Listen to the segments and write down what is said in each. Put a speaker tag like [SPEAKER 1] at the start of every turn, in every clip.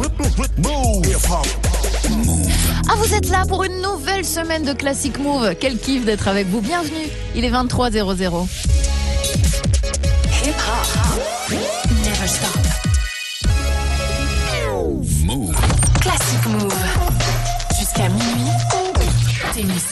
[SPEAKER 1] Ah, vous êtes là pour une nouvelle semaine de Classic Move. Quel kiff d'être avec vous. Bienvenue. Il est 23h00.
[SPEAKER 2] Hip hop. Never stop.
[SPEAKER 3] Move.
[SPEAKER 2] Classic Move. Jusqu'à minuit. Tennis.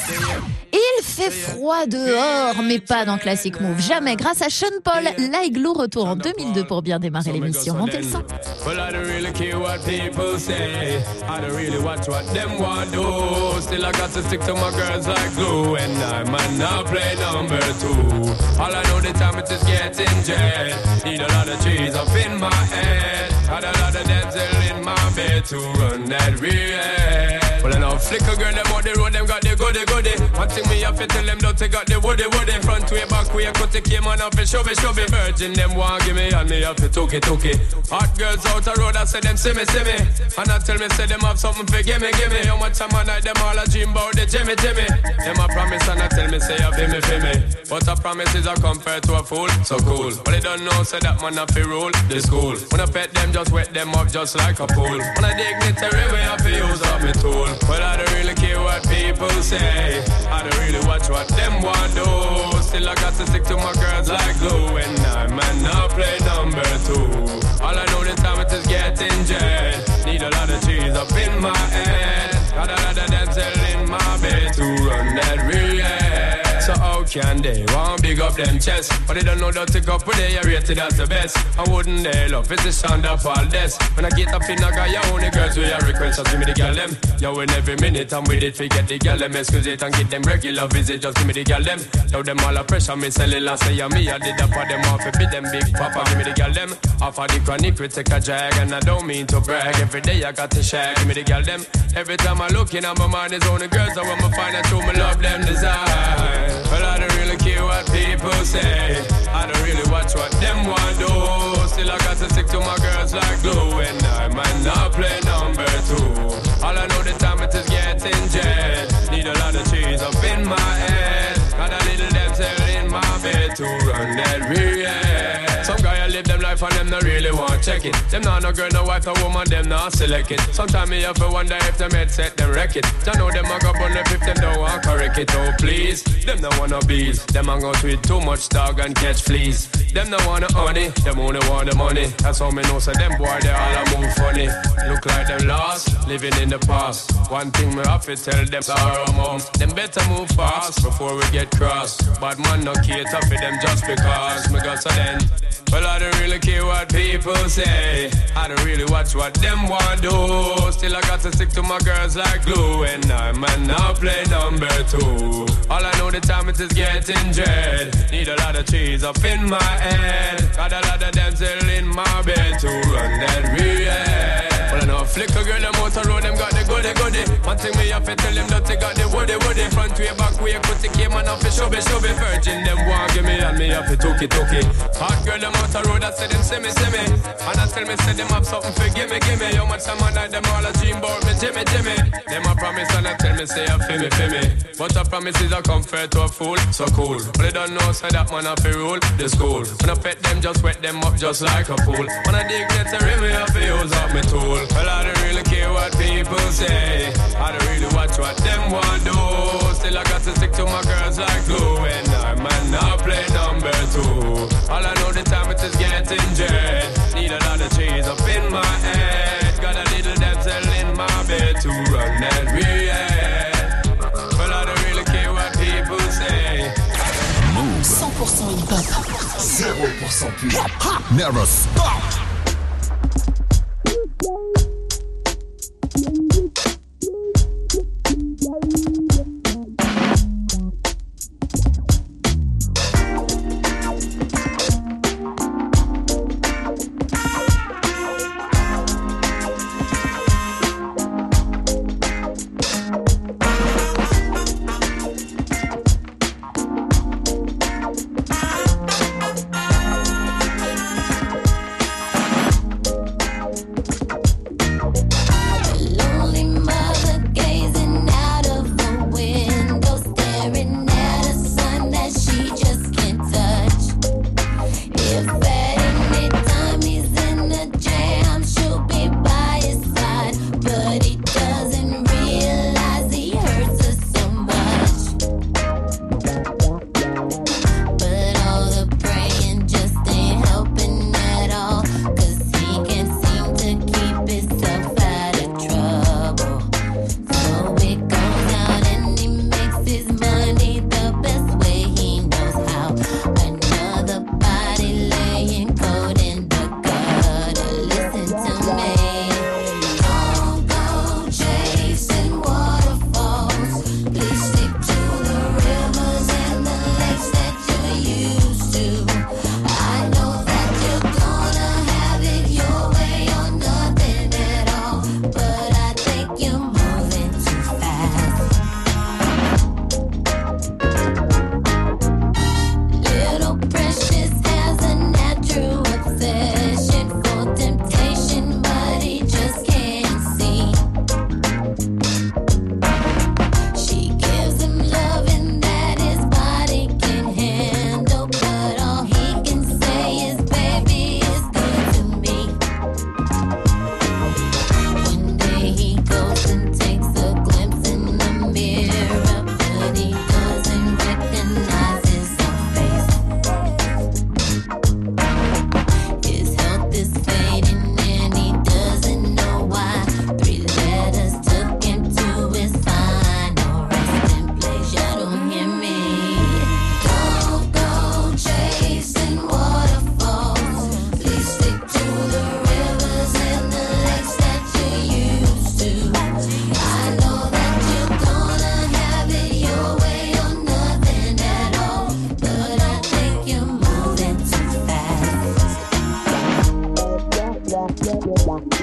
[SPEAKER 1] Il fait froid dehors, mais pas dans Classic Move. Jamais. Grâce à Sean Paul, l'Igloo retourne en 2002 pour bien démarrer l'émission. Montez le son.
[SPEAKER 4] Well, I don't really care what people say. I don't really watch what them want do. Still, I got to stick to my girls like glue. And I might not play number two. All I know the time it is getting jet. Need a lot of trees up in my head. Got a lot of damsel in my bed to run that real. Well, I know flicker girl, them on the road, them got the goody. One thing me have to tell them, don't they got the woody. Front way, back way, cut the came on up and shove it. Virgin, them want give me, and me have to took it. Hot girls out the road, I say them see me. And I tell me, say them have something for gimme. How much time I night, them all a dream about the Jimmy. Them a promise, and I tell me, say you feel me. But a promise is a compared to a fool, so cool. But they don't know, say that man have to rule the school. When I pet them, just wet them up just like a pool. When I dignitary way, I have to use up my tool. Well, I don't really care what people say. I don't really watch what them want do. Still, I got to stick to my girls like glue. And I might not play number two. All I know the time it is getting jet. Need a lot of cheese up in my head. Got a lot of damsel in my bed to run that real. So how can they want big up them chest? But they don't know that to couple they are rated as the best. I wouldn't they love it's the sound of all this. When I get up in I got your only girls with your request. Just give me the girl them. Yo, in every minute I'm with it. Forget the girl them. Excuse it and get them regular visit. Just give me the girl them. Now them all a pressure me sell it last say me. I did that for them off. If them big papa give me the girl them. Off of the chronic we take a drag. And I don't mean to brag. Every day I got to share. Give me the girl them. Every time I look in my mind is only girls. I want to find out who me love them desire. Well, I don't really care what people say. I don't really watch what them want do. Still, I got to stick to my girls like glue. And I might not play number two. All I know the time it is getting jet. Need a lot of cheese up in my head. Got a little damsel in my bed to run that real. Some guy I live them life and them not really want check it. Them not no girl, no wife, no woman, them not select it. Sometimes me have to wonder if them head set them wreck it. I know them a go on if them don't want correct it. Oh please, them don't wanna bees. Them a go tweet too much dog and catch fleas. Them don't wanna honey, them only want the money. That's how me know so them boy they all a move funny. Look like them lost, living in the past. One thing me have to tell them sorrow mom. Them better move fast before we get crossed. Bad man no cater for them just because me got so then. Well, I don't really care what people say. I don't really watch what them want do. Still, I got to stick to my girls like glue. And I might not play number two. All I know the time it is getting dread. Need a lot of cheese up in my head. Got a lot of damsel in my bed to run that real. Well, I know flicker girl, them out the road, them got the goody. One thing me have to tell them that they got the woody. Front way, back way, put the came on off the shove it. Virgin, them want give me and me have to took it. Hot girl, them out the road, I say them see me. And I tell me, say them have something for gimme. How much time I night, them all a dream about me, Jimmy. Them a promise and I tell me, say you feel me. But a promise is a comfort to a fool, so cool. But they don't know, say that man have to rule the school. When I pet them, just wet them up just like a pool. When I dignitary, me have to use up my tool. Well, I don't really care what people say. I don't really watch what them want do. Still, I got to stick to my girls like glue. And I might not play number two. All I know the time it is getting jet. Need a lot of cheese up in my head. Got a little damsel in my bed to run that real. Well, I don't really care what people say.
[SPEAKER 3] Move.
[SPEAKER 2] 100% hip-hop.
[SPEAKER 3] 0% pur. Never stop.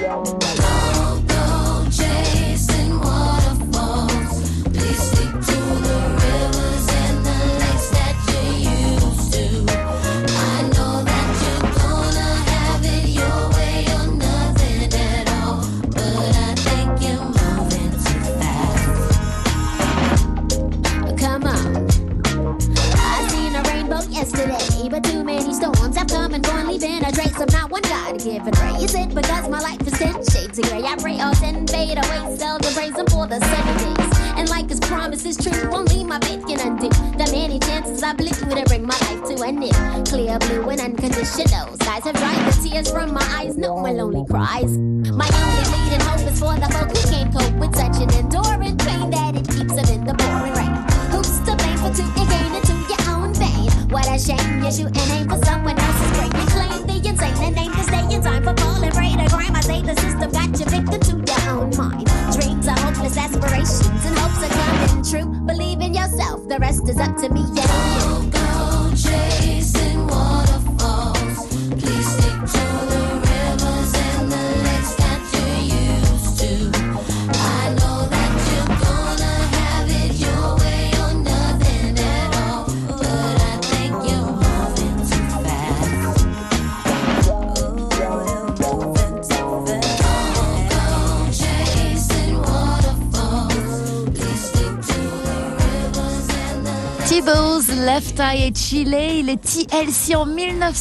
[SPEAKER 1] Left Eye et Chile, il est TLC en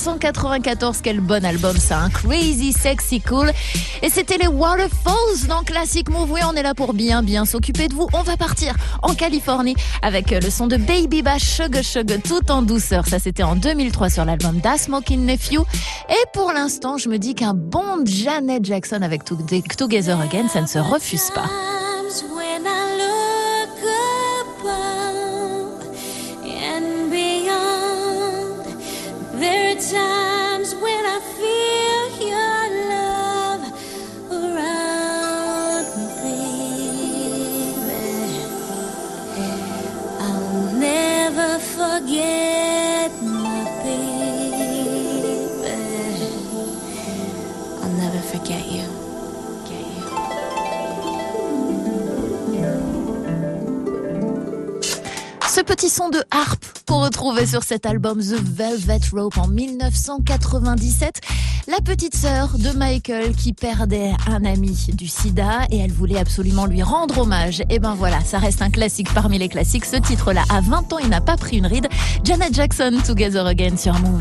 [SPEAKER 1] 1994. Quel bon album ça, hein? Crazy Sexy Cool. Et c'était les Waterfalls dans Classic Move. Oui, on est là pour bien s'occuper de vous. On va partir en Californie avec le son de Baby Bash, Sugar Sugar, tout en douceur. Ça, c'était en 2003 sur l'album Da Smokin' Nephew. Et pour l'instant, je me dis qu'un bon Janet Jackson avec Together Again, ça ne se refuse pas.
[SPEAKER 5] There are times when I feel your love around me, baby. I'll never forget my baby. I'll never forget you.
[SPEAKER 1] Ce petit son de harpe qu'on retrouvait sur cet album The Velvet Rope en 1997. La petite sœur de Michael qui perdait un ami du sida et elle voulait absolument lui rendre hommage. Et ben voilà, ça reste un classique parmi les classiques. Ce titre-là, à 20 ans, il n'a pas pris une ride. Janet Jackson, Together Again sur Move.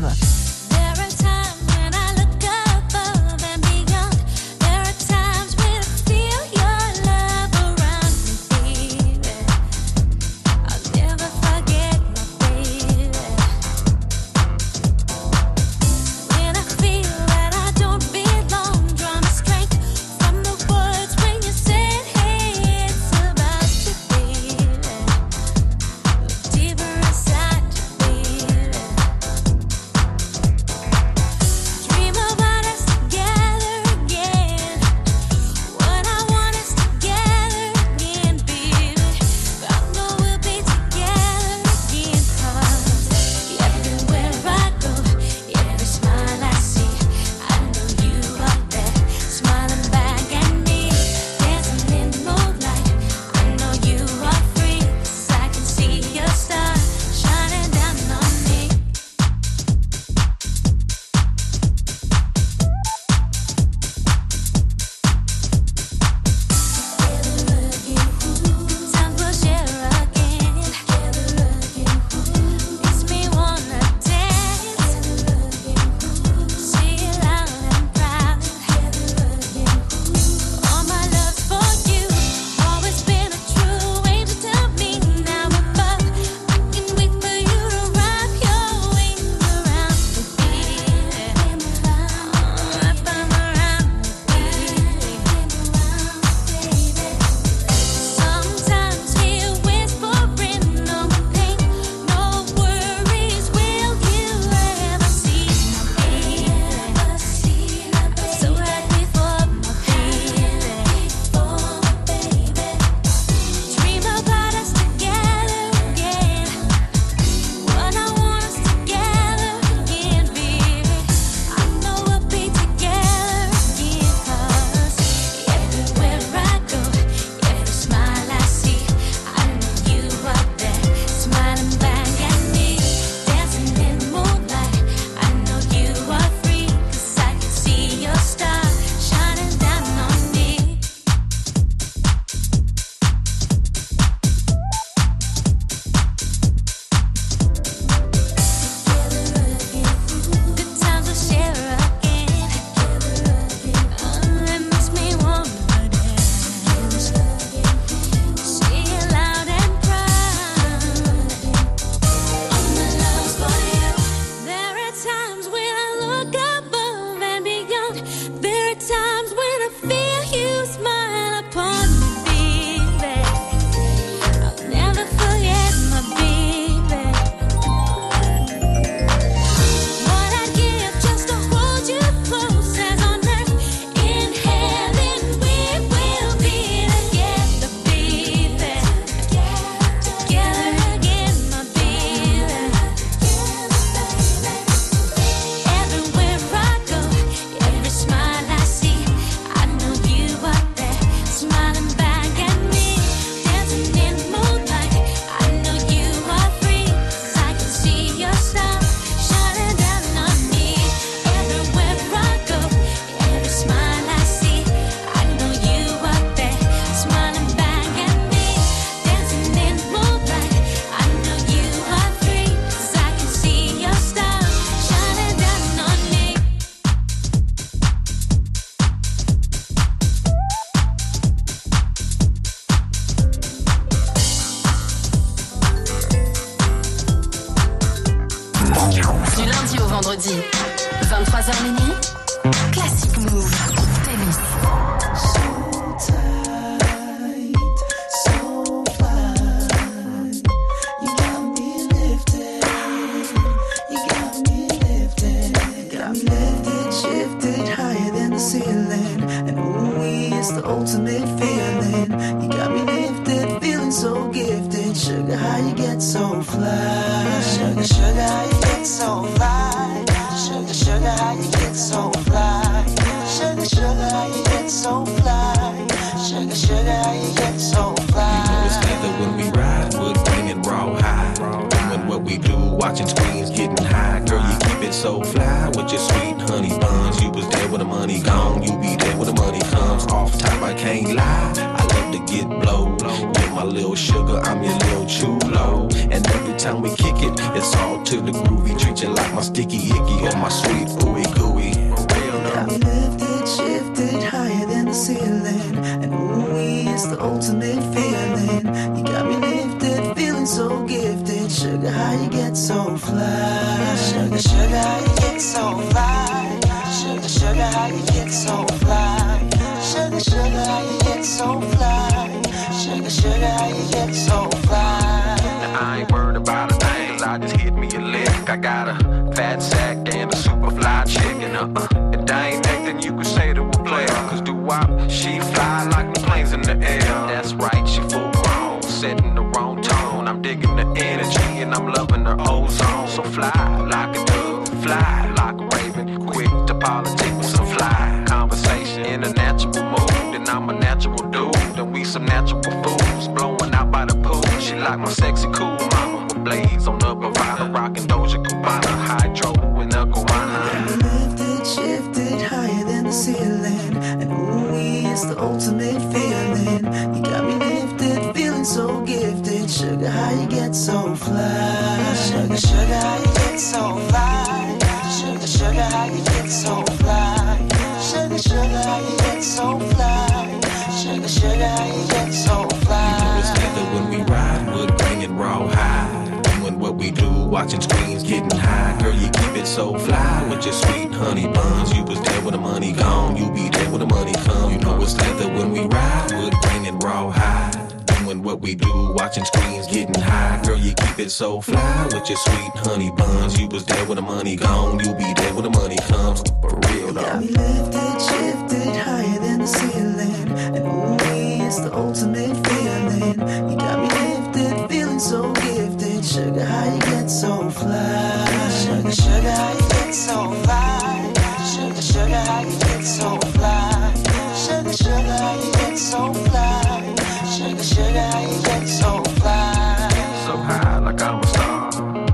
[SPEAKER 6] And ooh, it's the ultimate feeling. You got me lifted, feeling so gifted. Sugar, how you get so fly? Sugar, sugar, how you get so fly? Sugar, sugar, how you get so fly? Sugar, sugar, how you get so fly? Sugar, sugar, how you get so fly?
[SPEAKER 7] You know it's together when we ride, wood grain and raw high. Doing what we do, watching screens, getting high. Girl, you keep it so fly with your sweet honey buns. You was there when the money gone, you be there when the money comes. Off top, I can't lie, I love to get blowed. You're my little sugar, I'm your little chulo. And every time we kick it, it's all to the groovy. Treat you like my sticky icky or my sweet ooey gooey.
[SPEAKER 6] Got me lifted, shifted higher than the ceiling. And ooh, it's the ultimate feeling. You got me lifted, feeling so gifted. Sugar, how you get so fly? Sugar, sugar, how you get so fly? Sugar, sugar, how you get so fly? Sugar, sugar, how you get so fly? Sugar, sugar, how you get so fly?
[SPEAKER 7] Now I ain't worried about a thing, 'cause I just hit me a lick. I got a fat sack and a super fly chicken. If that ain't nothing you could say to a player, 'cause do-wop, she fly like the planes in the air. That's right, she full grown, setting the wrong tone. I'm digging the energy and I'm loving her ozone. So fly like a dove, fly like a raven. Quick to politic with some fly conversation in a natural mood. And I'm a natural dude, and we some natural fools blowing out by the pool. She like my sexy cool mama with blades on the Bravada, rocking Doja Cubana, hydro in the guana.
[SPEAKER 6] Lifted, shifted higher than the ceiling. And ooh, it's the ultimate feeling. You got me lifted, feeling so gifted. Sugar, how you get so fly? Sugar, sugar, how you get so fly? Sugar, sugar, how you get so fly? Sugar, sugar, how you get so fly? Sugar, sugar, how you get so fly?
[SPEAKER 7] You know it's together when we ride, wood grain and raw high. Doing what we do, watching screens, getting high. Girl, you keep it so fly with your sweet honey buns. You was there when the money gone, you be there when the money come. You know it's together when we ride, wood grain and raw high. Doing what we do, watching screens, getting high. Girl, you keep it so fly with your sweet honey buns. You was there when the money gone, you be there when the money comes. For real though.
[SPEAKER 6] Got me lifted, shifted higher than the ceiling. And ooh, it's the ultimate feeling. You got me lifted, feeling so gifted. Sugar, how you get so fly? Sugar, sugar, how you get so fly? Sugar, sugar, how you get so fly? Sugar, sugar, how you get so fly? Sugar, sugar, how you get so fly?
[SPEAKER 7] So high like I'm a star.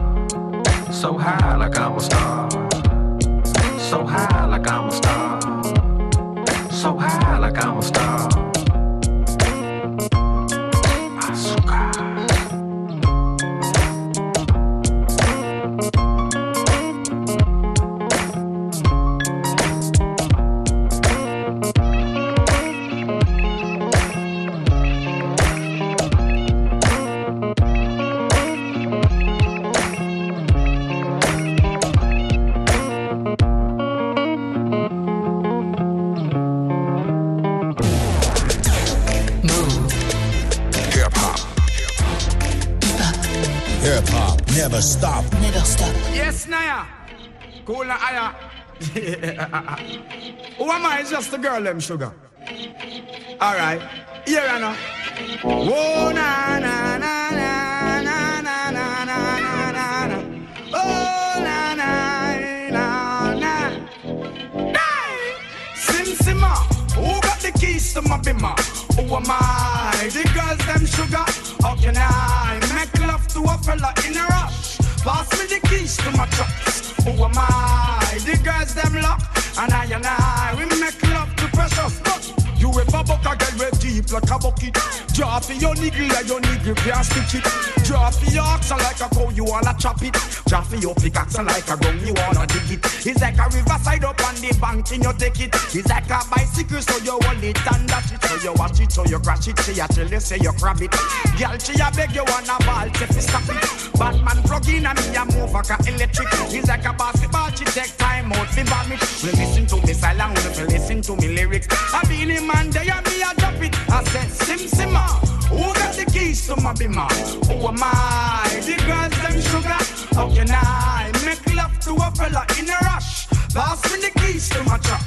[SPEAKER 7] So high like I'm a star. So high like I'm a star. So high like I'm a star. Azúcar.
[SPEAKER 3] Never stop.
[SPEAKER 1] Never stop.
[SPEAKER 8] Yes, Naya. Cool na aya. Who am I? Just a girl, them sugar. Alright. Here I know. Whoa, na na na na na na na na na na. Oh, na na na na. Hey! Sim Simma. Who got the keys to my bimmer? Who am I? The girls, them sugar. How can I make love to a fella in a rush? Pass me the keys to my trucks. Who am I? The girls, them lock. And I, we make love to precious. You ever buck a girl with deep like a bucket? Draw for your niggle like your niggle can't stitch it. Draw for your oxen like a cow, you wanna chop it. Draw for your pickaxe like a gun, you wanna dig it. It's like a riverside up on the bank and you take it. It's like a bicycle, so you hold it and dash it. So you watch it, so you crash it. Say you tell you, say you grab it. Girl, she a beg you wanna ball, say fi stop it. Batman plug in and me a move like a electric. It's like a basketball, she take time out fi vomit. Listen to me silent, listen to me lyrics. I be the man there and me a drop it. I said Sim Simma. Who got the keys to my bimmer? Who am I? The girls them sugar. How can I make love to a fella in a rush? Pass me the keys to my trucks.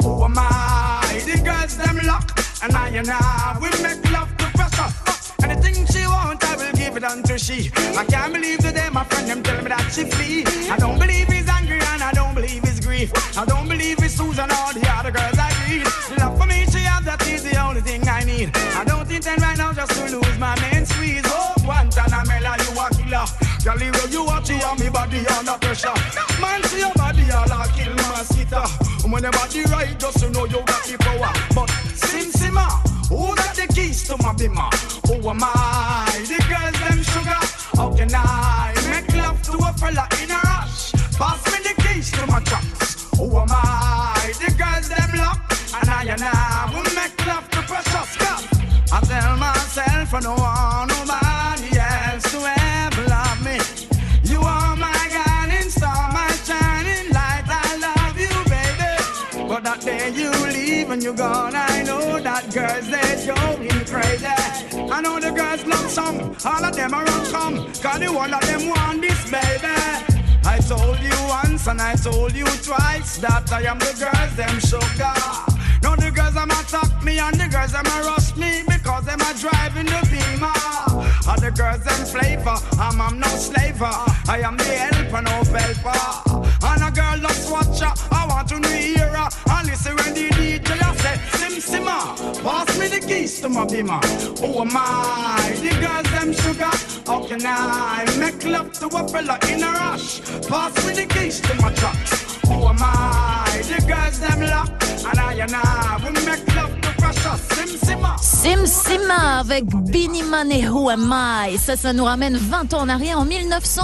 [SPEAKER 8] Who am I? The girls them lock, and I we make love to pressure. Anything she want, I will give it unto she. I can't believe today my friend them tell me that she flee. I don't believe he's angry and I don't believe he's grief. I don't believe it's Susan or the other girls I read. Love for me, she has, that is the only thing I need. I don't intend right now just to lose my main squeeze. Oh, Guantanamela, you a killer. Girl, where you watch you on me body under pressure. Man, see your body all a kill mosquito. When your body right, just to know you got the power. But Sim Simma, who got the keys to my bimmer? Who am I? The girls them sugar. How can I make love to a fella in a rush? Pass me the keys to my trucks. Who am I? The girls them lock, and I will make love to precious cup. I tell myself I don't want nobody else to ever love me. You are my guiding star, my shining light. I love you, baby. But that day you leave and you're gone, I know that girls they going crazy. I know the girls love some, all of them are on come, cause the one of them want this, baby. I told you once and I told you twice that I am the girls them sugar. Now the girls them attack me and the girls them rush me because them are driving the Beamer. And the girls them flavor, I'm no slaver. I am the helper, no helper. And a girl loves watcher, I want to hear her. And listen when the DJ said, Sim Simma, pass me the keys to my Beamer. Who am I? The girls them sugar. How can I make love to a fella in a rush? Pass me the keys to my trucks. Who am I? The girls them lock, and I will make love to precious. Sim Simma.
[SPEAKER 1] Sim Simma avec Beenie Man et Who Am I. Ça nous ramène 20 ans en arrière, en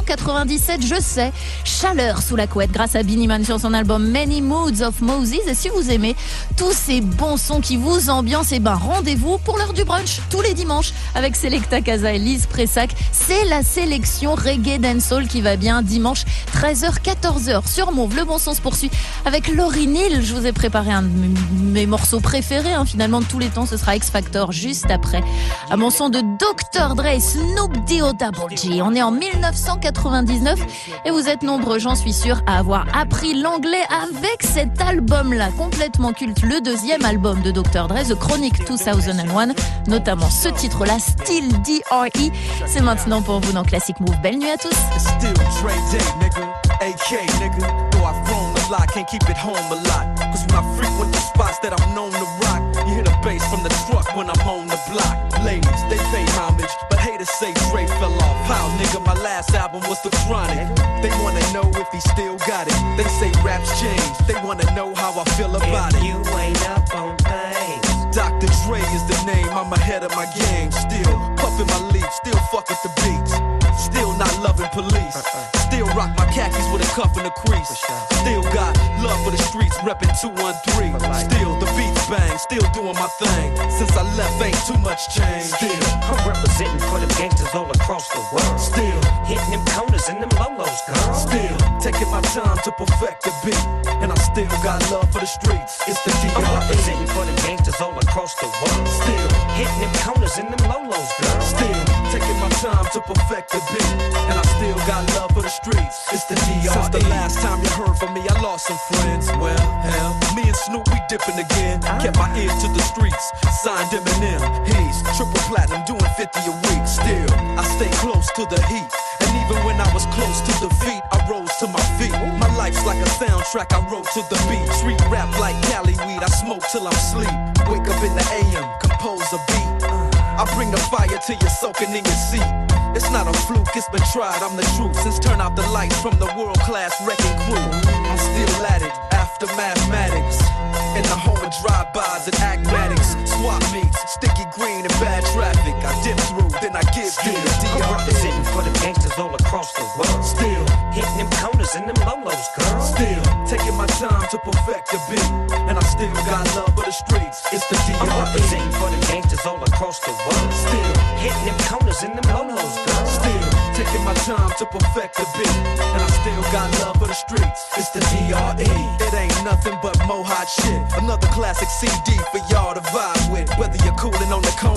[SPEAKER 1] 1997, je sais. Chaleur sous la couette grâce à Beenie Man sur son album Many Moods of Moses. Et si vous aimez tous ces bons sons qui vous ambiancent, et ben rendez-vous pour l'heure du brunch tous les dimanches avec Selecta Casa et Lise Pressac. C'est la sélection reggae dancehall qui va bien, dimanche 13h-14h sur Move. Le bon son se poursuit avec Laurie Neal. Je vous ai préparé un de mes morceaux préférés, finalement de tous les temps, ce sera X Factor juste après. À mon son de Dr. Dre, Snoop D.O. Double G. On est en 1999 et vous êtes nombreux, j'en suis sûre, à avoir appris l'anglais avec cet album-là, complètement culte, le deuxième album de Dr. Dre, The Chronic 2001, notamment ce titre-là, Still D.R.E. C'est maintenant pour vous dans Classic Move. Belle nuit à tous.
[SPEAKER 9] Still Dre Day, nigga. AK, nigga. Though I've grown a lot, can't keep it home a lot. Cause when I frequent the spots that I'm known to rock, you hear the bass from the truck when I'm on the block. Ladies, they pay homage, but haters say Dre fell off. How, nigga, my last album was The Chronic. They wanna know if he still got it. They say raps change, they wanna know how I feel about it.
[SPEAKER 10] You ain't up on things.
[SPEAKER 9] Dr. Dre is the name, I'm ahead of my game. Still puffin' my leaf, still fuck with the beats. Still not loving police. Still rock my khakis with a cuff and a crease. Still got love for the streets, reppin' 213. Still the beats bang, still doing my thing. Since I left, ain't too much change.
[SPEAKER 10] Still, I'm representing for them gangsters all across the world.
[SPEAKER 9] Still
[SPEAKER 10] hitting them corners and them lolos, girl.
[SPEAKER 9] Still taking my time to perfect the beat. And I still got love for the streets. It's the D.R.E.
[SPEAKER 10] I'm representing for them gangsters all across the world.
[SPEAKER 9] Still
[SPEAKER 10] hitting them corners and them lolos, girl.
[SPEAKER 9] Still taking my time to perfect the beat. And I still got love for the streets. It's the D.R.E. Since the last time you heard from me, I lost some friends. Well, hell, me and Snoop, we dipping again. Kept my ear to the streets. Signed Eminem. He's triple platinum, doing 50 a week. Still, I stay close to the heat. And even when I was close to defeat, I rose to my feet. My life's like a soundtrack, I wrote to the beat. Street rap like Cali weed, I smoke till I'm sleep. Wake up in the AM, compose a beat. I bring the fire till you're soaking in your seat. It's not a fluke, it's been tried, I'm the truth. Since turn out the lights from the world-class wrecking crew, I'm still at it, after mathematics. In the home of drive-bys and acmatics. Swap meets, sticky green and bad traffic. I dip through, then I give you the D.R.E.
[SPEAKER 10] I'm representing for them gangsters all across the world.
[SPEAKER 9] Still
[SPEAKER 10] hitting them corners and them lolos, girl.
[SPEAKER 9] Still taking my time to perfect the beat. And I still got love for the streets. It's the D.R.E.
[SPEAKER 10] I'm representing for them gangsters all across the world.
[SPEAKER 9] Still
[SPEAKER 10] hitting them corners and them lolos, girl.
[SPEAKER 9] Still taking my time to perfect the beat. And I still got love for the streets. It's the D.R.E. It ain't nothing but mo hot shit. Another classic CD for y'all to vibe with. Whether you're coolin' on the corner with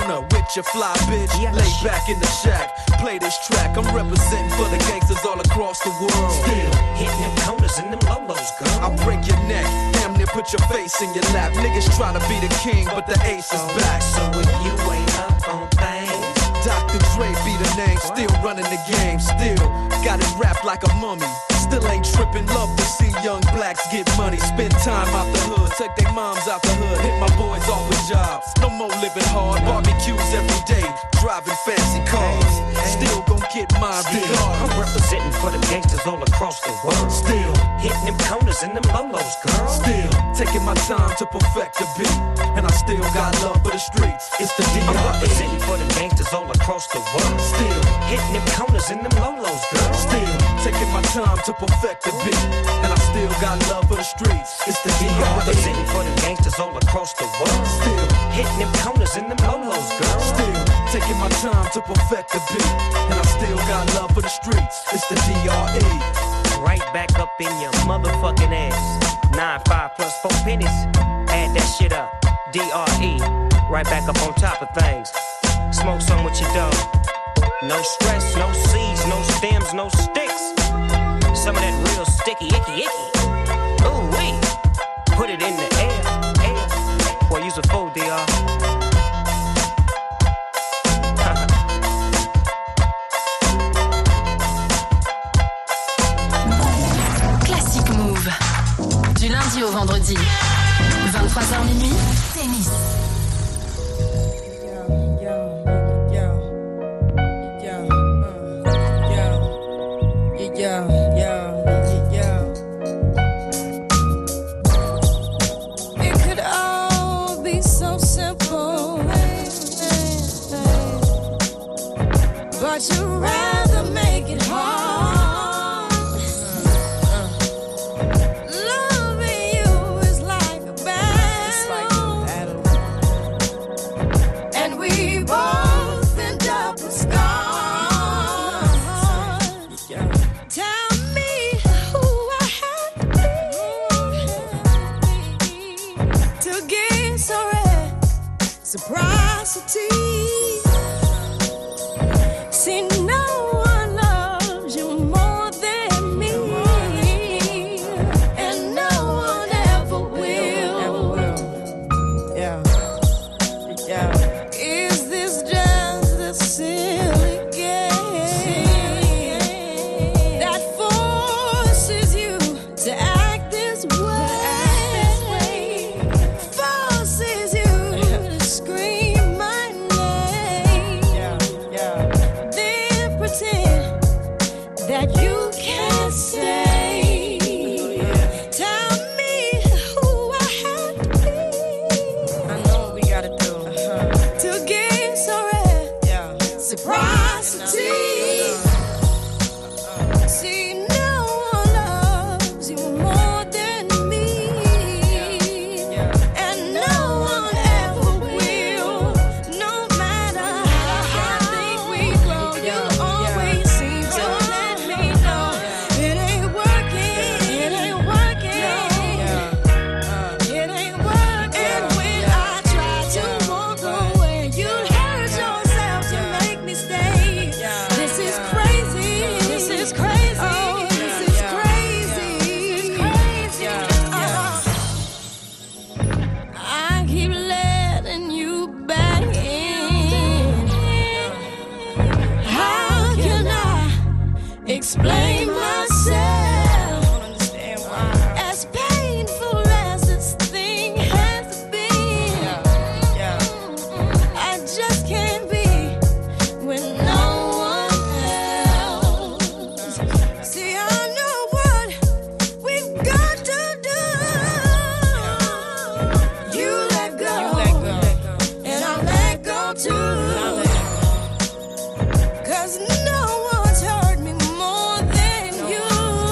[SPEAKER 9] with your fly bitch. Lay back in the shack, play this track. I'm representing for the gangsters all across the world.
[SPEAKER 10] Still hitting them corners and them lolos, girl.
[SPEAKER 9] I'll break your neck, damn near put your face in your lap. Niggas try to be the king, but the ace is back.
[SPEAKER 10] So if you ain't up on things,
[SPEAKER 9] Dr. Dre be the name, still running the game. Still got it wrapped like a mummy. Still ain't tripping, love to see young blacks get money. Spend time out the hood, take their moms out the hood. Hit my boys off with jobs, no more living hard. Barbecues every day, driving fancy cars. Still gon' get mine regardless.
[SPEAKER 10] I'm representing for them gangsters all across the world.
[SPEAKER 9] Still
[SPEAKER 10] hitting them corners and them lolos, girl.
[SPEAKER 9] Still taking my time to perfect the beat, and I still got love for the streets. It's the D.R.E.
[SPEAKER 10] I'm representing for them gangsters all across the world.
[SPEAKER 9] Still
[SPEAKER 10] hitting them corners and them lolos, girl.
[SPEAKER 9] Still taking my time to perfect the beat, and I still got love for the streets. It's the D.R.E.
[SPEAKER 10] I'm representing for them gangsters all across the world.
[SPEAKER 9] Still
[SPEAKER 10] hitting them corners and them lolos, girl.
[SPEAKER 9] Still taking my time to perfect the beat, and I still got love for the streets. It's the D.R.E.
[SPEAKER 10] Right back up in your motherfucking ass. 9-5 plus 4 pennies. Add that shit up. D.R.E. Right back up on top of things. Smoke some with your dog. No stress, no seeds, no stems, no sticks. Some of that real sticky, icky. Ooh wee. Put it in the air. Boy, use a fool, DR.
[SPEAKER 2] Classic Move. Du lundi au vendredi. 23h minuit, tennis.
[SPEAKER 5] It could all be so simple, but you'd rather make it hard. Loving you is like a battle, and we both end up with scars. Tell me who I have to be to get so reciprocity. See, no one loves you more than me, and no one ever will. Is this just a silly game that forces you to act this way? Forces you to scream my name, then pretend that you can't stay. Tell me who I have to be. I know what we gotta do to get so reciprocity. See, no one loves you more than me, and no one ever will. No matter how I think we grow, you always seem to let me know it ain't working. It ain't working. It ain't working. When I try to walk away, you hurt yourself to make me stay. This is crazy. This is crazy. Oh, this is crazy. This is crazy. I keep letting you back in. How can I explain myself? As painful as this thing has been, I just can't be with no one else. See, I know what we've got to do. You let go, and I let go too. 'Cause no one's hurt me more than you,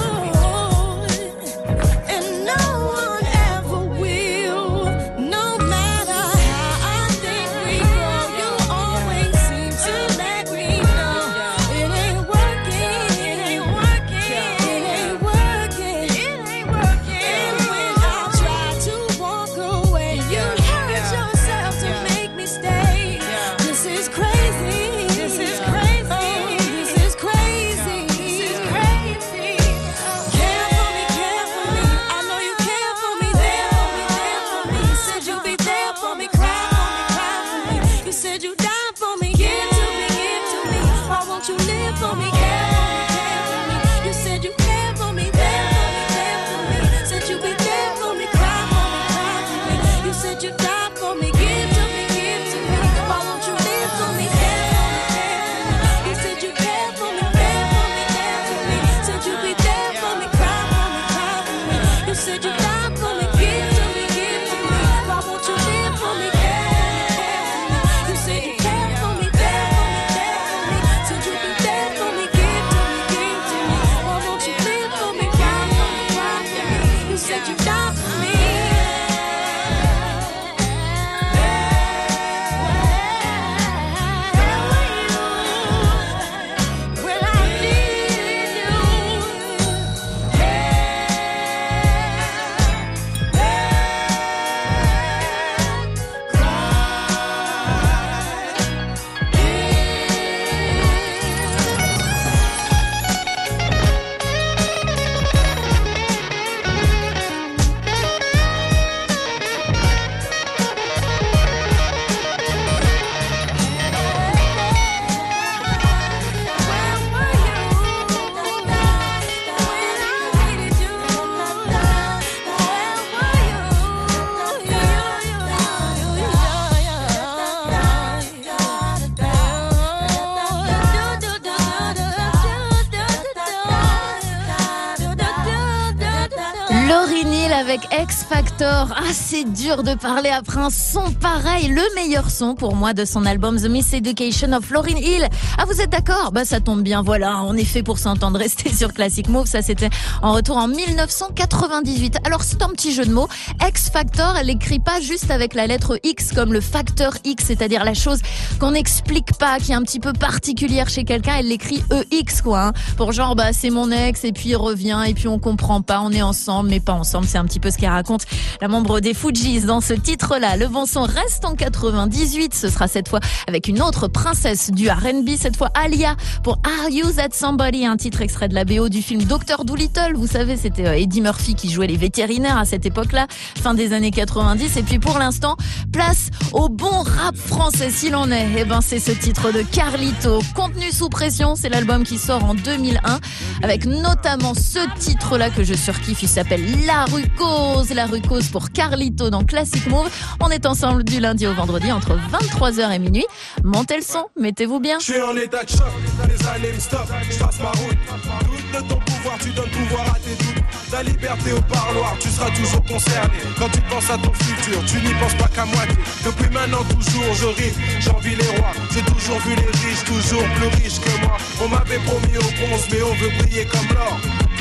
[SPEAKER 5] and no one ever will. No matter how I think we grow, you always seem to let me know it ain't working. It ain't working. It ain't working. It ain't working. And when I try to walk away, you hurt yourself to make me stay. said you died for me. Give to me, give to me. Why won't you live for me? Care for me, care for me. You said you care for me, care for me, care for me. Said you be there for me, cry for me, cry for me. You said you died for me. Give to me, give to me. Why won't you live for me? Care for me, care for me. You said you care for me, care for me, care for me. Said you be there for me, cry for me, cry for me. You said you died for me. Give to me, give to me. Why won't you live for me? You said you care for me, care for me, care for me. Said you be there for me, give to me, give to me. Why won't you live for me, cry for me, cry for me. You said you died for me. Well, I needed you.
[SPEAKER 1] Lauryn Hill avec X Factor. Ah, c'est dur de parler après un son pareil. Le meilleur son pour moi de son album The Miseducation of Lauryn Hill. Ah, vous êtes d'accord? Bah, ça tombe bien. Voilà, on est fait pour s'entendre. Rester sur Classic Move. Ça, c'était en retour en 1998. Alors, c'est un petit jeu de mots. X Factor, elle écrit pas juste avec la lettre X comme le facteur X, c'est-à-dire la chose qu'on n'explique pas, qui est un petit peu particulière chez quelqu'un. Elle l'écrit EX, quoi, hein. Pour genre, bah, c'est mon ex, et puis il revient, et puis on comprend pas, on est ensemble, mais pas ensemble. C'est un petit peu ce qu'elle raconte la membre des Fujis dans ce titre-là. Le bon son reste en 98. Ce sera cette fois avec une autre princesse du R&B, cette fois Alia pour Are You That Somebody, un titre extrait de la BO du film Dr. Dolittle. Vous savez, c'était Eddie Murphy qui jouait les vétérinaires à cette époque-là, fin des années 90. Et puis pour l'instant, place au bon rap français s'il en est. Eh ben, c'est ce titre de Carlito, Contenu sous pression. C'est l'album qui sort en 2001 avec notamment ce titre-là que je surkiffe. Il s'appelle La Rucose. La Rucose pour Carlito dans Classic Move. On est ensemble du lundi au vendredi entre 23h et minuit. Montez le son, mettez-vous bien.
[SPEAKER 9] Je suis en état de choc, les années me stoppent, je trace ma route. Doute de ton pouvoir, tu donnes pouvoir à tes doutes. Ta liberté au parloir, tu seras toujours concerné. Quand tu penses à ton futur, tu n'y penses pas qu'à moitié. Depuis maintenant toujours je rime, j'envie les rois. J'ai toujours vu les riches, toujours plus riches que moi. On m'avait promis au bronze, mais on veut briller comme l'or.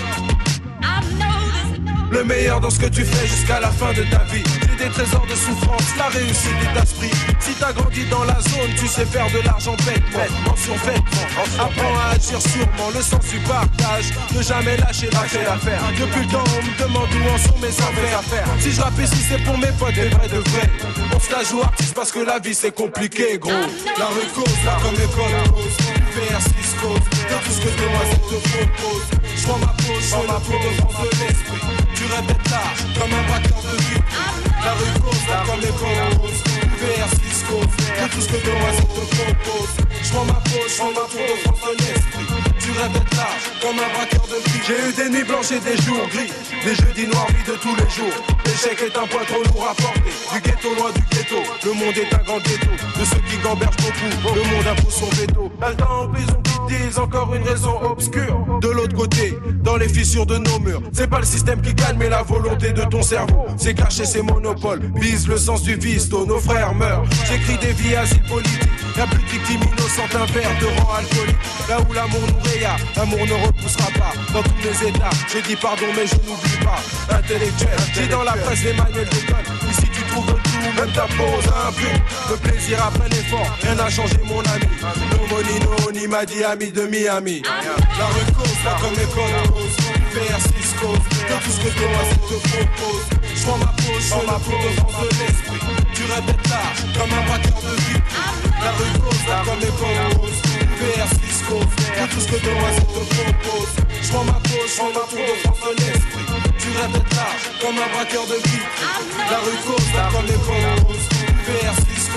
[SPEAKER 9] Le meilleur dans ce que tu fais jusqu'à la fin de ta vie. J'ai des trésors de souffrance, la réussite est d'esprit. Si t'as grandi dans la zone, tu sais faire de l'argent bêtement. Mention faite, apprends à agir sûrement. Le sens du partage, ne jamais lâcher l'affaire. Depuis le temps on me demande où en sont mes affaires. Si je rappe ici c'est pour mes potes, des vrais de vrais. On se la joue artiste parce que la vie c'est compliqué gros. La rue cause, là comme école cause. UVR 6 cause, de tout ce que demoiselle te propose. Je prends ma pause, je prends ma peau devant de l'esprit. Tu répètes large, comme un braqueur de vie. La rue cause, là comme école cause. UVR 6 cause, de tout ce que demoiselle te propose. Je prends ma pause, je prends ma peau devant de l'esprit. Tu répètes large, comme un braqueur de vie. J'ai eu des nuits blanches et des jours gris. Des jeudis noirs, vie de tous les jours. L'échec est un poids trop lourd à porter. Du ghetto loin du ghetto, le monde est un grand ghetto. De ceux qui gambergent beaucoup, le monde impose son veto. Dans le temps en prison qui disent encore une raison obscure. De l'autre côté, dans les fissures de nos murs, c'est pas le système qui gagne mais la volonté de ton cerveau. C'est cacher ses monopoles, vise le sens du vice, tôt nos frères meurent. J'écris des vies asile politiques, y'a plus de victimes innocentes, un verre de rang alcoolique. Là où l'amour nous raya, l'amour ne repoussera pas. Dans tous les états, je dis pardon mais je n'oublie pas. Intellectuel, j'ai dans la presse les manuels d'école. Ici tu trouves tout, même ta pose un peu. Le plaisir après l'effort, rien n'a changé mon ami. No money, no honey, m'a dit ami de Miami. La rue cause, là comme école cause. UVR 6 cause, de tout ce que demoiselle te propose. Je prends ma pause, je prends ma peau devant de l'esprit. Tu répètes large, comme un braqueur de vie. La rue cause, là comme école cause. UVR 6 cause, de tout ce que demoiselle te propose. Je prends ma pause, je prends ma peau devant de l'esprit. Tu répètes large, comme un braqueur de vie. La rue cause, là comme école cause. UVR 6 cause.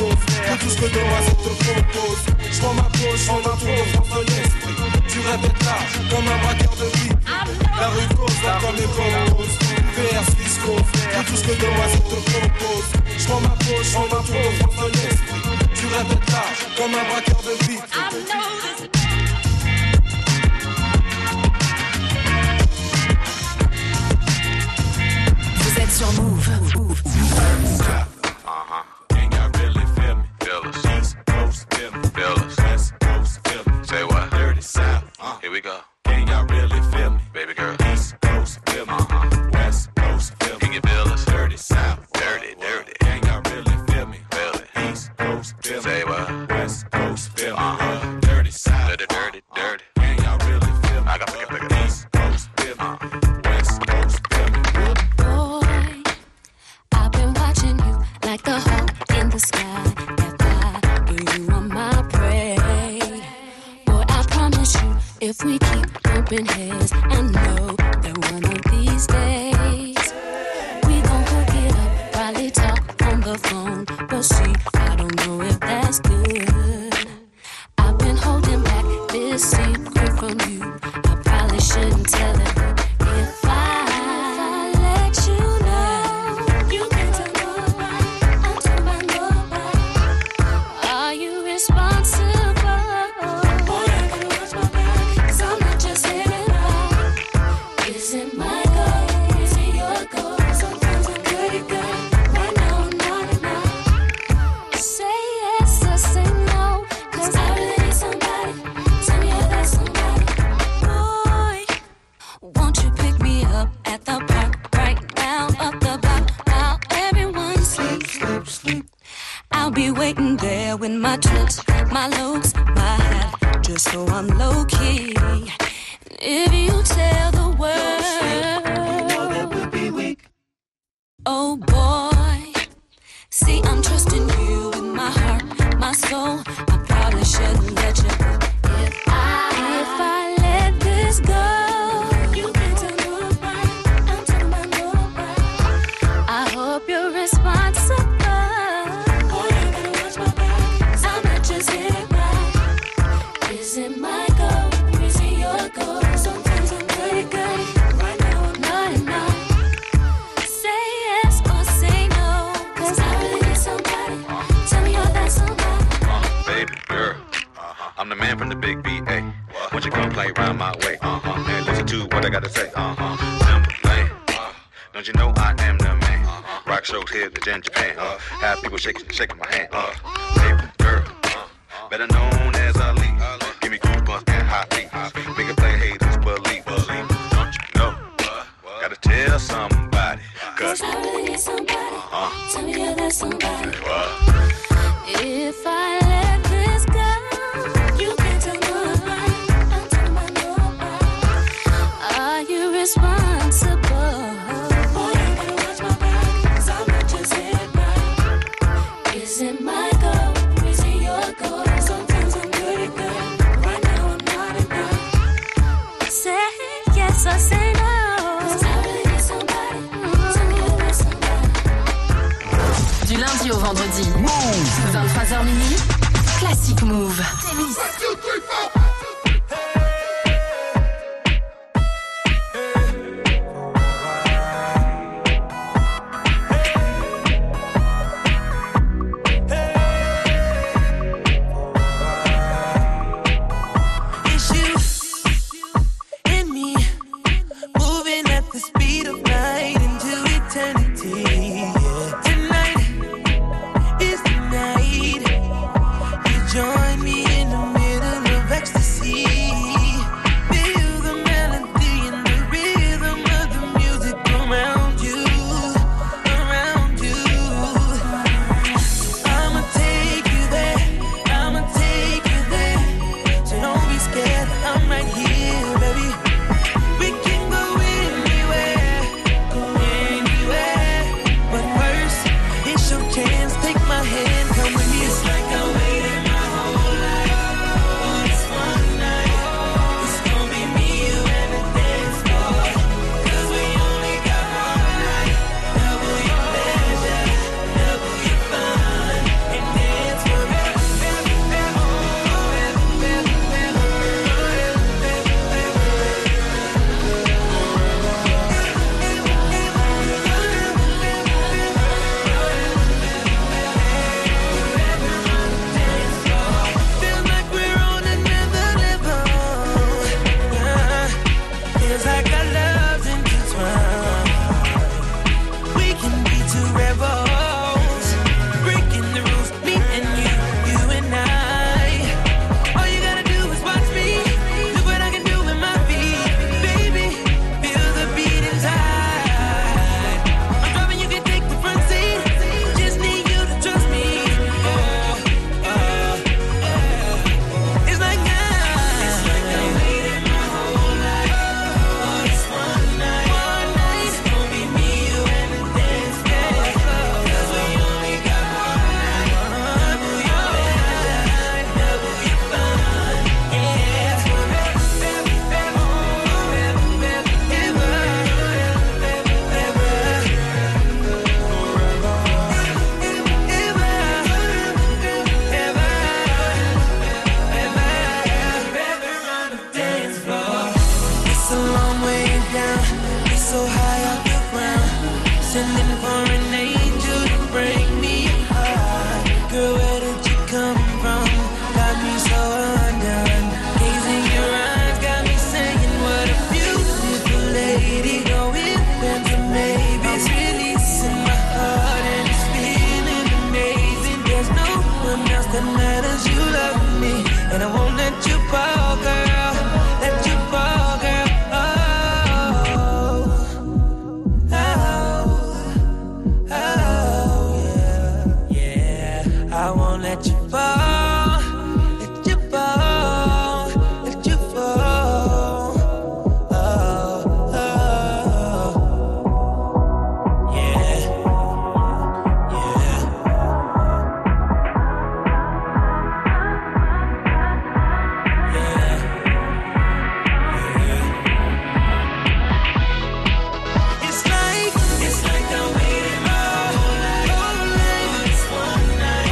[SPEAKER 9] confère de tout ce que demoiselle te propose. Je prends ma pause, je prends ma tour de France de l'esprit. Tu répètes là, comme un braqueur de vie. La rue cause, là comme les composes. VR, Cisco, de tout ce que demoiselle te propose. Je prends ma pause, je prends ma tour de France de l'esprit. Tu répètes là, comme un braqueur de vie.
[SPEAKER 2] Vous êtes sur Move.
[SPEAKER 7] Can y'all really feel me? Feel us. East Coast, feel me. Feel us. West Coast, feel me. Say what? Dirty South. Here we go. Can y'all really feel me? Baby girl. East Coast, feel me. West Coast, feel me. Can you feel us? Dirty South. Dirty, dirty. Can y'all really feel me? Feel it. East Coast, feel me. Say what? West Coast, feel me. Dirty South. Dirty, dirty, dirty. Can y'all really feel me? I got pick it. East Coast, feel me. West Coast, feel me.
[SPEAKER 5] Boy, I've been watching you like the hawk in the sky. That fly, you are my prey. Boy, I promise you, if we keep bumping heads, I know that one of these days we gon' hook it up, probably talk on the phone. But see, I don't know if that's good. I've been holding back this secret from you. I probably shouldn't tell it. If I let you know, you can't tell nobody. I'm talking about nobody. Are you responsible? Boy, I gotta watch my back, 'cause I'm not just hitting by. Is it my goal? Is it your goal? Sometimes I'm good at good. Right now I'm not enough. Say yes or say no, 'cause I really need somebody. Tell me how that's somebody. Boy, won't you pick me up at the park right now, up the block while everyone sleeps? I'll be waiting there with my trips, my looks, my hat, just so I'm low key. If you tell the world, that would be weak. Oh boy, see I'm trusting you with my heart, my soul. I probably shouldn't let you go. If I let this go, you can't tell nobody. I'm talking about nobody. I hope you're responsible. Boy, I gotta watch my back, I'm not just here right. Is it my goal? Is it your goal? Sometimes I'm pretty good. Right now I'm not enough. Say yes or say no, 'cause I really need somebody. Tell me how that's somebody.
[SPEAKER 7] Baby girl, I'm the man from the big BA. Won't you come play round my way? And listen to what I gotta say. Simple man. Don't you know I am the man? Rock shows here in Japan. Have people shaking my hand. Baby girl, better known as Ali. Give me goosebumps and hot beats. Make it play haters believe. Don't you know? Gotta tell somebody. 'Cause
[SPEAKER 5] I really need somebody. Tell me how that's somebody. If I let this go, you can't tell nobody. I'm talking about nobody. Are you responsible? Boy, I gotta watch my back, 'cause I'm not just here right. Is it my goal? Is it your goal? Sometimes I'm good at good. Right now I'm not enough. Say yes or say no, 'cause I really need somebody. Tell me how that's somebody.
[SPEAKER 2] Du lundi au vendredi. 23h minuit. Classic Move.
[SPEAKER 6] It's you and me, moving at the speed of light into eternity. Yeah. Tonight is the night. You join me in the middle nothing matters, you love me. And I won't let you fall, girl. Let you fall, girl. I won't let you fall, let you fall, let you fall. Oh, oh, yeah, yeah. It's like I waited my whole life for this one night.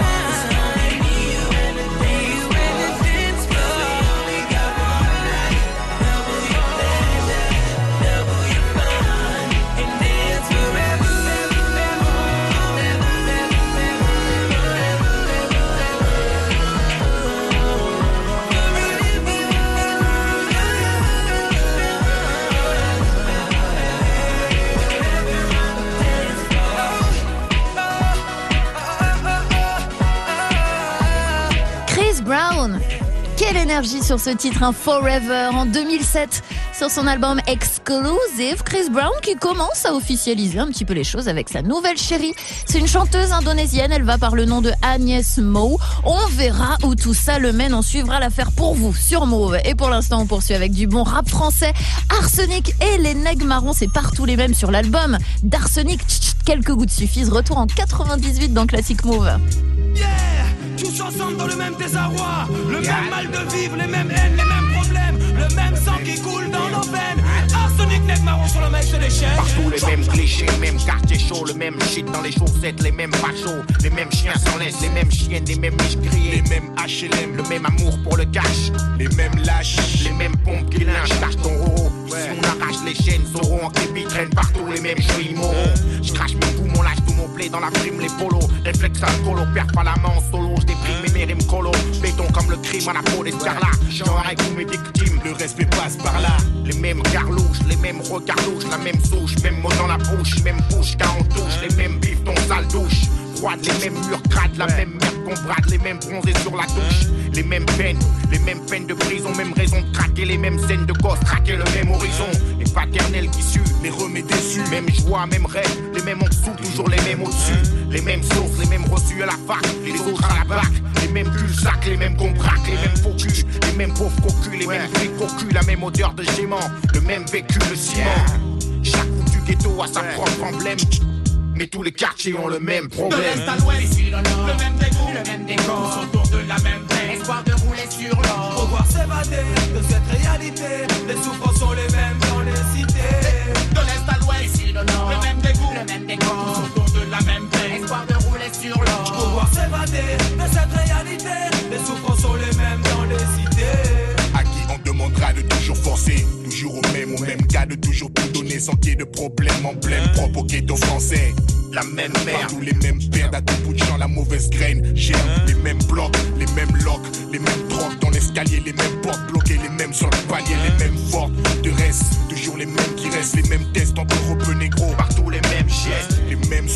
[SPEAKER 1] Brown. Quelle énergie sur ce titre, un Forever, en 2007, sur son album Exclusive. Chris Brown qui commence à officialiser un petit peu les choses avec sa nouvelle chérie. C'est une chanteuse indonésienne, elle va par le nom de Agnès Mo. On verra où tout ça le mène, on suivra l'affaire pour vous sur Mauve. Et pour l'instant, on poursuit avec du bon rap français. Arsenic et les Nègres Marrons, c'est partout les mêmes sur l'album d'Arsenic. Quelques gouttes suffisent, retour en 98 dans Classic Move.
[SPEAKER 9] Yeah! Tous ensemble dans le même désarroi, le même mal de vivre, les mêmes haines, les mêmes problèmes, le même sang qui coule dans nos veines. Arsenic, Nègres Marrons sur le mec de l'échelle.
[SPEAKER 11] Partout les mêmes clichés, même quartier chaud, le même shit dans les chaussettes, les mêmes fachos, les mêmes chiens sans laisse, les mêmes chiennes, les mêmes miches grillées, les mêmes HLM, le même amour pour le cash, les mêmes lâches, les mêmes pompes qui lynchent, cache ton roro. Si on arrache les chaînes, Zoro en képi traîne partout les mêmes cheveux moraux. Je crache mes poumons, lâche tout mon blé dans la prime, les polos, réflexe alcoolo, perds pas la main en solo, je déprime mes rimes colo, béton comme le crime à la peau d'escarlat. Genre avec tous mes victimes, le respect passe par là. Les mêmes carlouches, les mêmes regards louches, la même souche, même mot dans la bouche, même bouche car on touche, les mêmes bifs ton sale douche. Froide, les mêmes murs crades, la même merde qu'on brade, les mêmes bronzés sur la touche, les mêmes peines de prison, même raison de craquer, les mêmes scènes de gosses, traquer le même horizon, les paternels qui suent, les remets déçus, même joie, même rêve, les mêmes en dessous, toujours les mêmes au-dessus, les mêmes sources, les mêmes reçus à la fac, les autres à la bac, les mêmes cul-sacs, les mêmes qu'on braque, les mêmes faux culs, les mêmes pauvres cocus, les mêmes flics cocus, la même odeur de gément, le même vécu, le ciment. Chaque foutu ghetto a sa propre emblème, mais tous les quartiers ont le même problème.
[SPEAKER 12] De l'est à l'ouest, ici dans le nord, le même dégoût, le même décor, autour de la même peine, espoir de rouler sur l'or.
[SPEAKER 9] Pouvoir s'évader de cette réalité, les souffrances sont les mêmes dans les cités.
[SPEAKER 12] De l'est à l'ouest, ici dans le nord, le même dégoût, le même décor, autour de la même peine, espoir de rouler sur l'or.
[SPEAKER 9] Pouvoir s'évader de cette réalité, les souffrances sont les mêmes dans les cités.
[SPEAKER 11] À qui on demandera de toujours forcer, toujours au même cas, de toujours tout donner sans qu'il y ait de problème, emblème propre au ghetto français. La même merde, tous les mêmes pertes à tout bout de champ, la mauvaise graine germe, les mêmes blocs, les mêmes locks, les mêmes drogues dans l'escalier, les mêmes portes bloquées, les mêmes sur le palier, les mêmes fortes de reste, toujours les mêmes qui restent, les mêmes tests entre rebeux négro, partout les mêmes gestes, les mêmes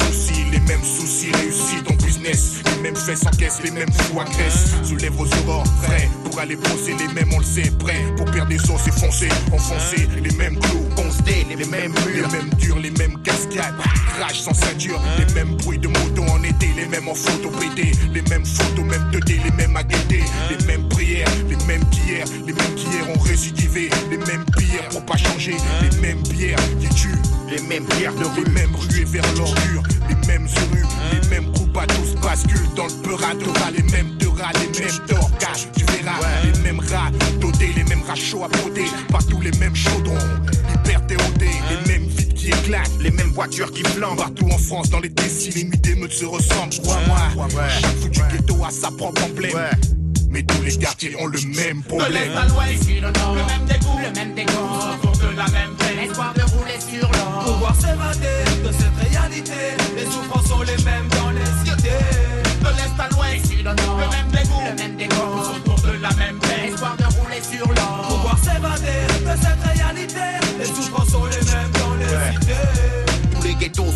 [SPEAKER 11] soucis réussis ton business, les mêmes fesses encaissent, les mêmes fous agressent, soulève vos aurores frais, pour aller bosser, les mêmes on le sait, prêts, pour perdre des os et foncer, enfoncer, les mêmes clous, constés, les mêmes murs, les mêmes durs, les mêmes cascades, crash sans ceinture, les mêmes bruits de moto en été, les mêmes en photo pété, les mêmes photos, même 2D, les mêmes à guetter, les mêmes prières, les mêmes qu'hier ont récidivé, les mêmes prières pour pas changer, les mêmes bières qui tuent, les mêmes bières de rue, les mêmes ruées vers l'ordure, les mêmes rues, les mêmes groupes à tous basculent dans le peur à Dora, les mêmes Dora, les mêmes torcages, tu verras, les mêmes rats dodés, les mêmes rats chauds à broder, partout les mêmes chaudrons, hyper déodés, les mêmes vides qui éclatent, les mêmes voitures qui flambent, partout en France, dans les déciles, les nuits d'émeutes se ressemblent, crois-moi, chaque foutu ghetto a sa propre emblème. Mais tous les quartiers ont le même problème.
[SPEAKER 12] De l'est à l'ouest, ici dans le nord, le même dégoût, le même décor, autour de la même peine, espoir de rouler sur l'or.
[SPEAKER 9] Pouvoir s'évader de cette réalité, les souffrances sont les mêmes dans les cités.
[SPEAKER 12] De l'est à l'ouest, ici dans le nord, le même dégoût, le même décor, autour de la même peine, espoir de rouler sur l'or.
[SPEAKER 9] Pouvoir s'évader de cette réalité, les souffrances sont les mêmes dans les cités.
[SPEAKER 11] Tous les ghettos se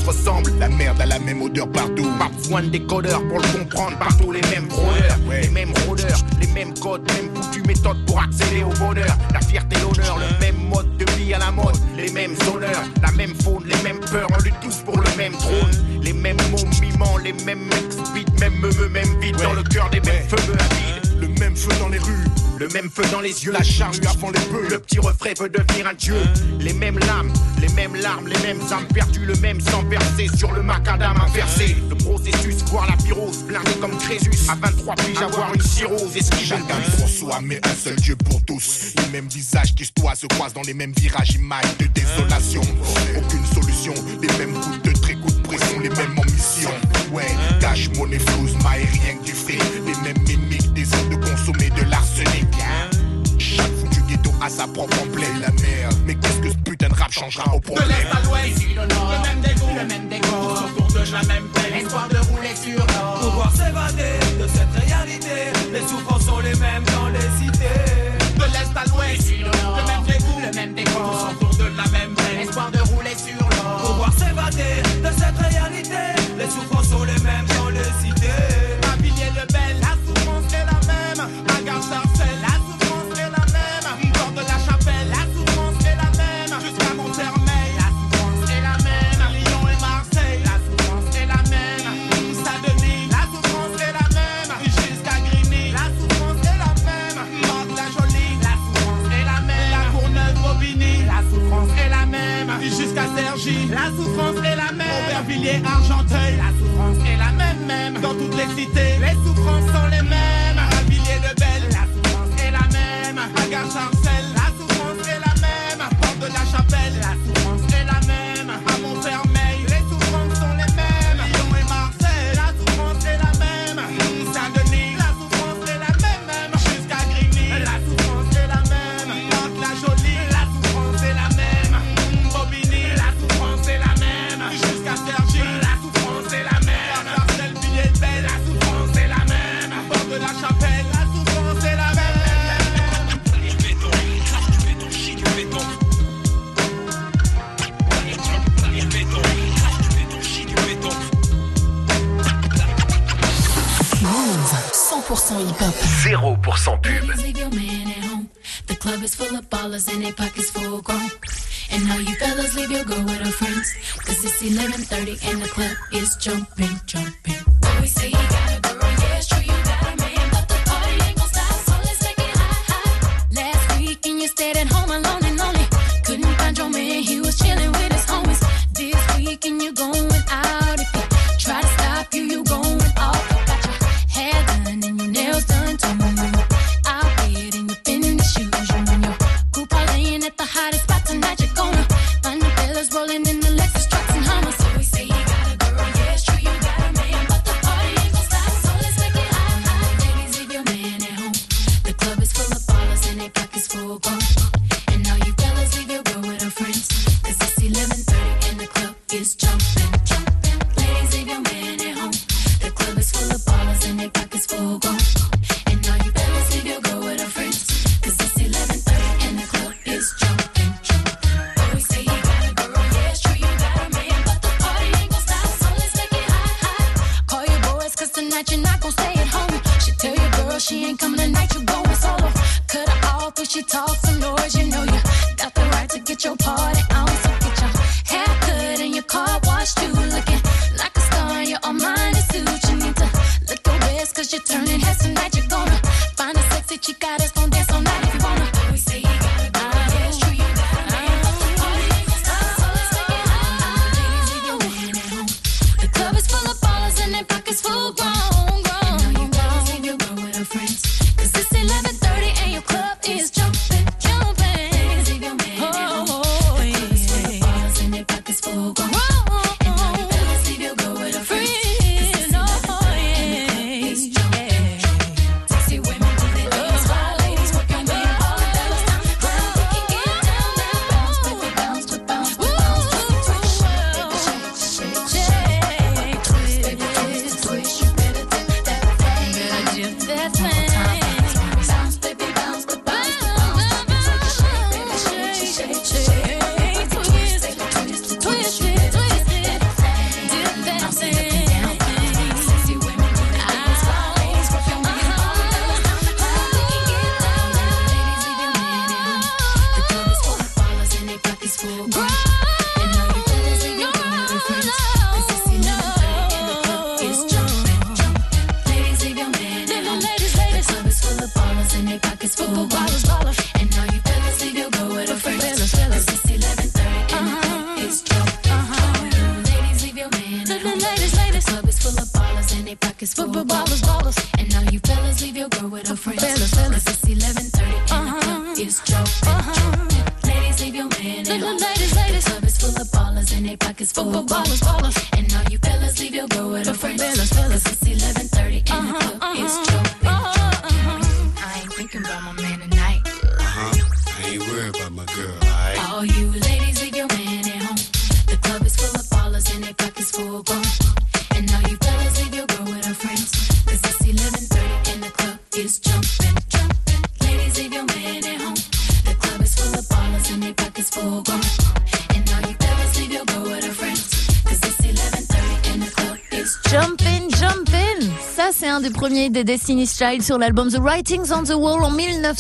[SPEAKER 11] ressemblent. La merde a la même odeur partout.
[SPEAKER 12] Pas besoin de décodeur pour le comprendre. Partout les mêmes fraudeurs, les mêmes rôdeurs, les mêmes codes, mêmes coutumes, méthodes pour accéder au bonheur. La fierté, l'honneur, le même mode de vie à la mode. Les mêmes honneurs, la même faune, les mêmes peurs. On lutte tous pour le même trône. Les mêmes mots mimants, les mêmes ex-beats, même me, même vide dans le cœur des mêmes feux avides.
[SPEAKER 11] Le même feu dans les rues,
[SPEAKER 12] le même feu dans les yeux.
[SPEAKER 11] La charrue avant les bœufs,
[SPEAKER 12] le petit refrain veut devenir un dieu. Les mêmes lames, les mêmes larmes, les mêmes âmes perdues, le même sang versé sur le macadam inversé. Le processus, voir la pyrrhose, blindé comme Crésus. À 23 piges, avoir une cirrhose, esquive.
[SPEAKER 11] Chacun pour soi, mais un seul Dieu pour tous. Les mêmes visages qui se croisent dans les mêmes virages, images de désolation. Aucune solution, les mêmes coups de trait, coups de pression, les mêmes ambitions. Ouais, cash, monnaie, flouze, maille, rien que du fric. Les mêmes mimiques, des ordres de consommer de l'arsenic. Chaque foutu ghetto a sa propre plaie, la merde. Mais qu'est-ce que ce putain de rap changera au problème?
[SPEAKER 12] De l'est à l'ouest, du nord, le même dégoût, le même décor. Autour de la même peine, l'espoir de rouler sur l'or.
[SPEAKER 9] Pouvoir s'évader de cette réalité. Les souffrances sont les mêmes dans les cités.
[SPEAKER 12] De l'est à l'ouest, du nord, le même dégoût, le même décor. Autour de la même peine, l'espoir de rouler sur l'or.
[SPEAKER 9] Pouvoir s'évader de cette réalité. Les souffrances sont les mêmes dans les cités.
[SPEAKER 12] À Villiers-le-Bel, la souffrance est la même. À Gare-Sarcelles, la souffrance est la même. Porte de la Chapelle, la souffrance est la même. Jusqu'à Montfermeil, la souffrance est la même. Lyon et Marseille, la souffrance est la même. Saint-Denis, la souffrance est la même. Jusqu'à Grigny, la souffrance est la même. Mantes-la-Jolie, la souffrance est la même. La Courneuve-Bobigny, la souffrance est la même. Jusqu'à Cergy, la souffrance est la même. Aubervilliers, Argenteuil, la souffrance est la même. Dans toutes les cités, les souffrances sont les mêmes. À Villiers-le-Bel, la souffrance est la même. À Gare-Sarcelles, la souffrance est la même. Porte de la Chapelle, la souffrance est la même. À Montfermeil, les souffrances sont les mêmes. Lyon et Marseille, la souffrance est la même. Saint-Denis, la souffrance est la même. Jusqu'à Grigny, la souffrance est la même. Mantes-la-Jolie, la souffrance est la même. Bobigny, la souffrance est la même. Jusqu'à Cergy, la souffrance est la même. Marcel, Villiers-le-Bel, la souffrance est la même. Porte de la Chapelle, la souffrance est la même.
[SPEAKER 9] Du béton, crache du béton, chie du béton. Du béton, crache du béton, chie du béton.
[SPEAKER 2] Move 100% hip-hop.
[SPEAKER 3] 0% pub.
[SPEAKER 13] Leave your man at home. The club is full of ballers and their pockets full grown. And now you fellas leave your girl with her friends. Cause it's 11:30 and the club is jumping, jumping. Always say you got a girl, yeah, it's true, you got a man. But the party ain't gon' stop, so let's make it hot, hot. Last weekend you stayed at home alone and lonely. Couldn't find your man, he was chilling with his homies. This weekend you going out. If you try to stop you, you going off. You got your hair done and your nails done too. Out there and you in the shoes. You and your group are laying at the hottest spot tonight. You're gonna find the fellas rolling in the Lexus trucks and Hummers. So we say you got a girl, yeah, it's true, you got a man. But the party ain't gon' stop, so let's make it hot, hot. Ladies, leave your man at home. The club is full of ballers and their pockets full grown. And now you fellas leave your girl with her friends. Cause it's 11:30 and the club is jumping, jumping. Ladies, leave your man at home. The club is full of ballers and their pockets full grown. And now you fellas leave your girl with her friends. Cause it's 11:30 and the club is jumping, jumping. Always say you got a girl, yeah, it's true, you got a man. But the party ain't gon' stop, so let's make it hot, hot. Call your boys cause tonight you're not gon' stay at home. She tell your girl she ain't coming tonight, you going solo. Cut her off if she talks some noise, you know you got the right to get your party on. So get your hair cut and your car washed too. Looking like a star in your Armani suit. You need to look your best cause you're turning heads tonight. You're gonna find a sexy chica that's gon' dance all night if you wanna. We say you got a girl, yeah, it's true, you got a man. But the party ain't gon' stop, so let's make it hot, hot. Ladies, leave your man at home. The club is full of ballers and their pockets full grown, grown. And now you fellas leave your girl with her friends. Cause it's 11:30 and your club is jumping, jumping. Ladies, leave your man at home. The club is full of ballers and their pockets full grown. And now you fellas leave your girl with her friends. Cause it's 11:30 and the club is jumping, jumping. Sexy women do their dance while ladies work your is jumping, jumping. Ladies, leave your man at home. The club is full of ballers and their pockets full grown. And all you fellas, leave your girl with her friends. Cause it's 11:30 and the club is
[SPEAKER 1] Jumpin', Jumpin'. Ça, c'est un des premiers des Destiny's Child sur l'album The Writings on the Wall en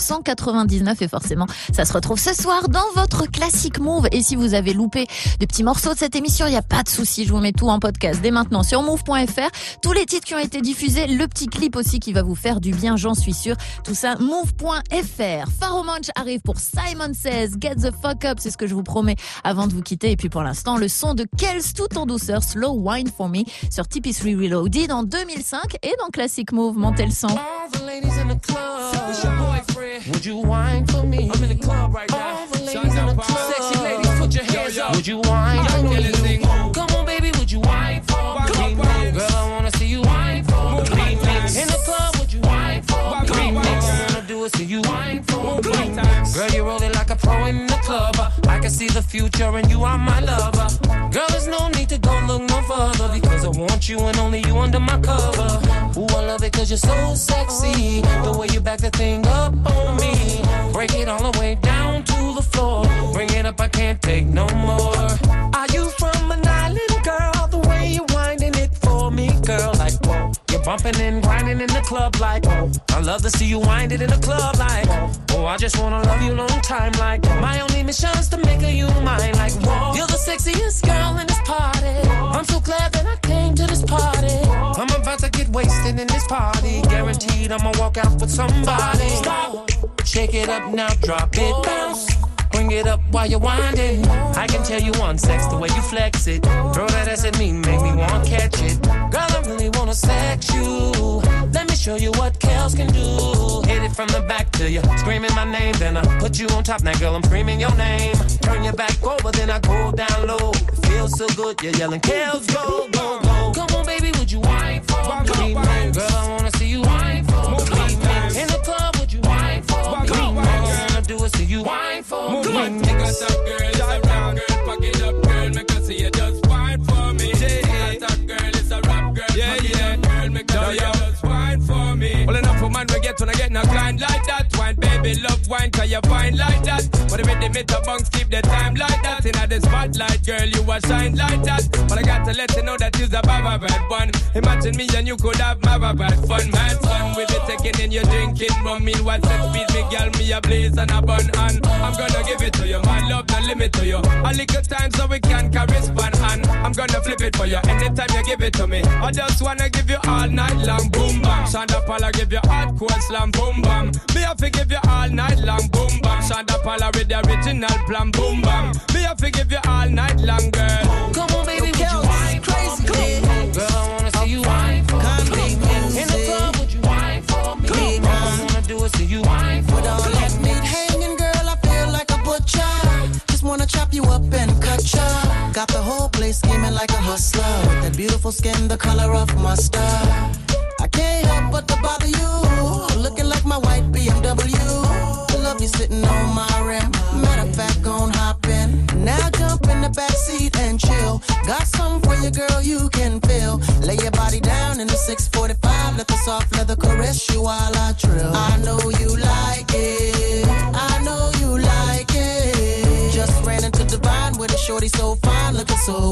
[SPEAKER 1] 1999. Et forcément, ça se retrouve ce soir dans votre Classic Move. Et si vous avez loupé des petits morceaux de cette émission, il n'y a pas de souci. Je vous mets tout en podcast dès maintenant sur move.fr. Tous les titres qui ont été diffusés, le petit clip aussi qui va vous faire du bien, j'en suis sûre. Tout ça, move.fr. Pharoah Monch arrive pour Simon Says, Get the Fuck Up. C'est ce que je vous promets avant de vous quitter. Et puis pour l'instant, le son de Kels tout en douceur, Slow Wine for Me sur TP3 Reloaded en 2005 et dans Classic Move. Montez le son.
[SPEAKER 14] All the ladies in the club, it's your boyfriend. Would you whine for me? I'm in the club right now. All the ladies in the club, sexy ladies, put your hands up. Would you whine for me? Come on, baby, would you whine for me? Girl, I wanna see you whine for me. In the club, would you whine for me? All I wanna do is see you whine for me. Girl, you roll it like a pro in the club. I can see the future and you are my lover. Girl, there's no need to go look no further because I want you and only you under my cover. Ooh, I love it cause you're so sexy. The way you back the thing up on me. Break it all the way down to the floor. Bring it up, I can't take no more. Are you from an island, girl? The way you winding it for me, girl, like whoa. You're bumping and grinding in the club like whoa. I love to see you wind it in the club like whoa. Oh, I just wanna love you long time like my only mission's to make you mine like whoa. You're the sexiest girl in this party. I'm so glad that I came to this party. I'm about to get wasted in this party. Guaranteed I'ma walk out with somebody. Stop. Shake it up now, drop it, bounce. Bring it up while you're winding. I can tell you on sex the way you flex it. Throw that ass at me, make me wanna catch it. Girl, I really wanna sex you. Let me show you what Kels can do. Hit it from the back till you screaming my name. Then I put you on top, now girl, I'm screaming your name. Turn your back over, then I go down low. It feels so good, you're yelling Kels, go, go, go. Come on, baby, would you whine for me? Girl, I wanna see you whine for me. In the club, would you whine for me? All I wanna do is see you whine for me.
[SPEAKER 4] Take us up, girl, it's a rap girl. Pack it up, girl, make us see you just whine for me. Take us up, girl, it's a rap girl. Pack it up, girl, make us see you just whine for me. Well, enough for man, we get when I get no grind like that. Wine, baby, love wine, cause you fine like that. But if the meter bunks keep the time like that. In the spotlight, girl, you a shine like that. But I got to let you know that you's a baba bad one. Imagine me and you could have baba bad fun. Man, son, we be taking in your drinking rum. Meanwhile, sex feed me, girl, me a blaze and a bun. And I'm gonna give it to you, my love, no limit to you. A little time so we can correspond. And I'm gonna flip it for you anytime you give it to me. I just wanna give you all night long, boom bam. Shonda Paula give you hardcore slam, boom bam. Me have to give you all night long, boom bam. Shonda Paula with the original plan, boom bam. Me have to give you all night long, girl.
[SPEAKER 14] Come on, baby, would you whine for me? Girl, I wanna see you whine for me. In the club, would you whine for me? All I wanna do is see you whine for me.
[SPEAKER 6] With all that meat hanging, girl, I feel like a butcher. Just wanna chop you up and cut ya. Got the whole place scheming like a hustler. With that beautiful skin, the color of mustard. I can't help but to bother you. Looking like my white BMW. Love you sitting on my rim. Matter of fact, gon' hop in. Now jump in the backseat and chill. Got something for you, girl, you can feel. Lay your body down in the 645. Let the soft leather caress you while I trill. I know you like it. I know you like it. Just ran into Divine with a shorty so fine, looking so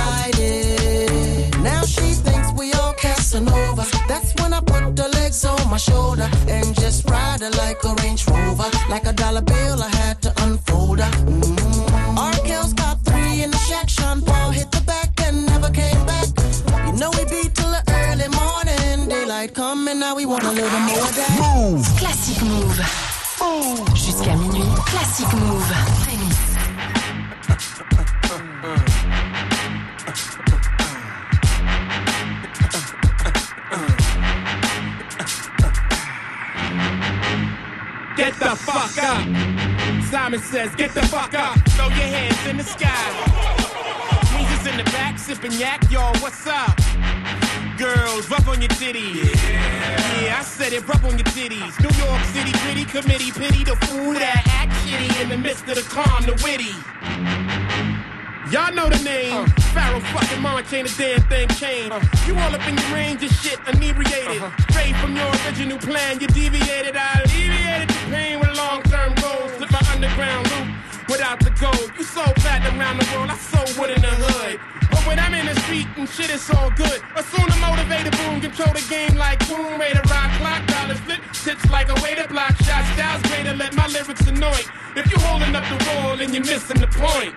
[SPEAKER 6] excited. Now she thinks we all Casanova. That's when I put the legs on my shoulder and just ride her like a Range Rover. Like a dollar bill, I had to unfold her. Arkel's got 3 in the shack. Sean Paul hit the back and never came back. You know we beat till the early morning. Daylight come and now we want a little more of that.
[SPEAKER 2] Move. Classic Move. Jusqu'à minuit. Classic Move.
[SPEAKER 12] Get the fuck up. Simon Says, get the fuck up. Throw your hands in the sky. Weezer's in the back, sipping yak, y'all, what's up? Girls, rub on your titties. Yeah, I said it, rub on your titties. New York City gritty committee, pity the fool that act shitty in the midst of the calm, the witty. Y'all know the name. Pharaoh fucking Monch ain't a damn thing changed. You all up in your range of shit, inebriated. Straight from your original plan, you deviated. I alleviated the pain with long-term goals. Slip my underground loop without the gold. You so fat around the world, I so wood in the hood. But when I'm in the street and shit, it's all good. Assume the motivated boom, control the game like boom. Raider rock, clock, dollars flip, tits like a way to block shots. Styles greater, let my lyrics annoy. If you holding up the wall and you're missing the point,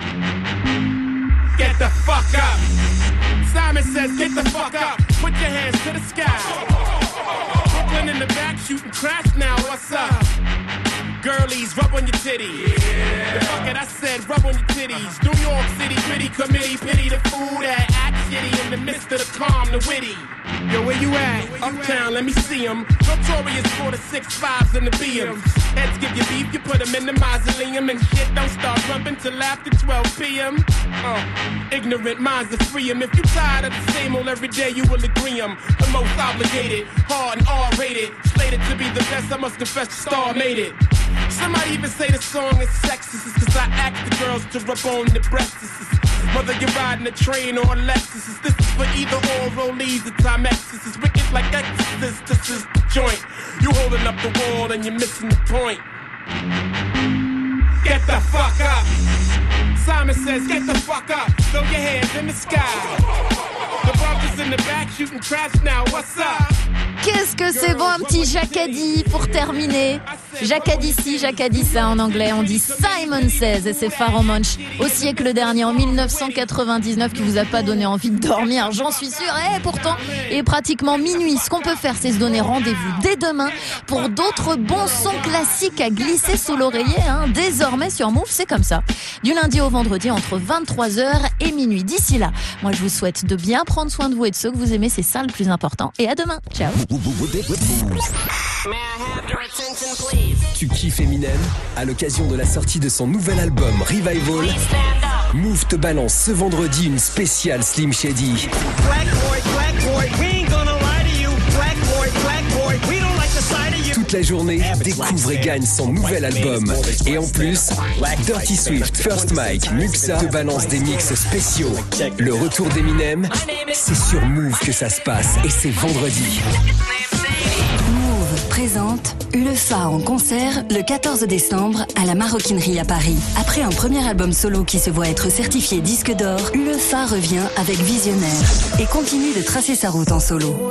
[SPEAKER 12] get the fuck up. Simon says, get the fuck up. Put your hands to the sky. Brooklyn in the back, shooting crash now. What's up? Girlies, rub on your titties. Yeah. Fuck it, I said, rub on your titties. New York City, gritty committee, pity the fool that act shitty in the midst of the calm, the witty. Yo, where you at? Uptown, let me see 'em. Notorious for the 6'5s and the BMs. Heads give you beef, you put 'em in the mausoleum. And shit don't start rumping till after 12 p.m. Ignorant minds are free 'em. If you tired of the same old every day, you will agree 'em. The most obligated, hard and R-rated. Slated to be the best, I must confess the star made it. Somebody even say the song is sexist, cause I ask the girls to rub on the breasts. Whether you're riding a train or a Lexus, this is for either or rollies or Timex. This is wicked like Exorcist, this is the joint. You holding up the wall and you're missing the point. Get the fuck up. Simon says, get the fuck up. Throw your hands in the sky. The bumpers in the back shooting trash now, what's up?
[SPEAKER 1] Qu'est-ce que c'est bon, un petit Jacadi pour terminer. Jacadi ci, Jacadi ça en anglais. On dit Simon Says et c'est Pharoah Monch au siècle dernier, en 1999, qui vous a pas donné envie de dormir, j'en suis sûre. Et pourtant, il est pratiquement minuit. Ce qu'on peut faire, c'est se donner rendez-vous dès demain pour d'autres bons sons classiques à glisser sous l'oreiller. Désormais sur Move, c'est comme ça. Du lundi au vendredi entre 23h et minuit. D'ici là, moi je vous souhaite de bien prendre soin de vous et de ceux que vous aimez. C'est ça le plus important. Et à demain. Ciao.
[SPEAKER 15] Tu kiffes Eminem? À l'occasion de la sortie de son nouvel album Revival, Move te balance ce vendredi une spéciale Slim Shady. Toute la journée, découvre et gagne son nouvel album. Et en plus, Dirty Swift, First Mike, Muxa te balance des mix spéciaux. Le retour d'Eminem, c'est sur Move que ça se passe et c'est vendredi.
[SPEAKER 16] Move présente Ulefah en concert le 14 décembre à la Maroquinerie à Paris. Après un premier album solo qui se voit être certifié disque d'or, Ulefah revient avec Visionnaire et continue de tracer sa route en solo.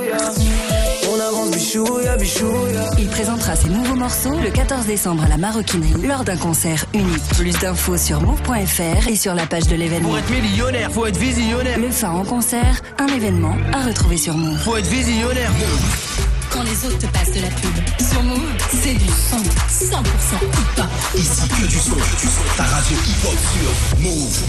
[SPEAKER 16] Il présentera ses nouveaux morceaux le 14 décembre à la Maroquinerie lors d'un concert unique. Plus d'infos sur move.fr et sur la page de l'événement.
[SPEAKER 17] Pour être millionnaire, faut être visionnaire.
[SPEAKER 16] Ulefah en concert, un événement à retrouver sur Move.
[SPEAKER 17] Faut être visionnaire.
[SPEAKER 13] Quand les autres te passent de la pub. Sur Move, c'est du son. 100% hip-hop.
[SPEAKER 3] Ici que du son. Ta radio hip-hop sur Move.